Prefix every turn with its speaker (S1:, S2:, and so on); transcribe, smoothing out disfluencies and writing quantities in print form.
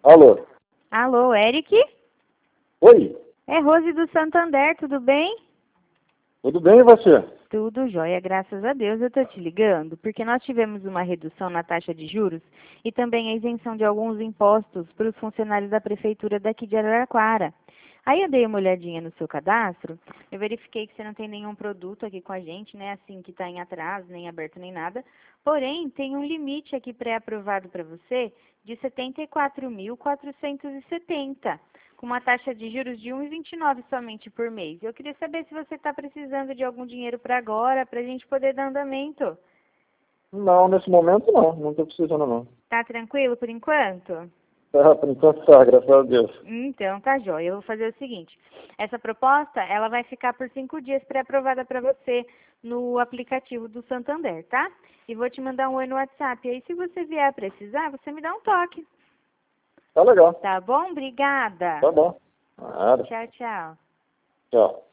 S1: Alô?
S2: Alô, Eric?
S1: Oi?
S2: É Rose do Santander, tudo bem?
S1: Tudo bem e você?
S2: Tudo jóia, graças a Deus. Eu estou te ligando porque nós tivemos uma redução na taxa de juros e também a isenção de alguns impostos para os funcionários da prefeitura daqui de Araraquara. Aí eu dei uma olhadinha no seu cadastro, eu verifiquei que você não tem nenhum produto aqui com a gente, né, assim, que está em atraso, nem aberto, nem nada. Porém, tem um limite aqui pré-aprovado para você de 74.470, com uma taxa de juros de 1,29 somente por mês. Eu queria saber se você está precisando de algum dinheiro para agora, para a gente poder dar andamento.
S1: Não, nesse momento não. Não estou precisando não.
S2: Tá tranquilo por enquanto?
S1: Por enquanto tá, graças a Deus.
S2: Então, tá jóia. Eu vou fazer o seguinte. Essa proposta, ela vai ficar por 5 dias pré-aprovada para você no aplicativo do Santander, tá? E vou te mandar um oi no WhatsApp. E aí, se você vier a precisar, você me dá um toque.
S1: Tá legal.
S2: Tá bom? Obrigada.
S1: Tá bom. Nada.
S2: Tchau, tchau.
S1: Tchau.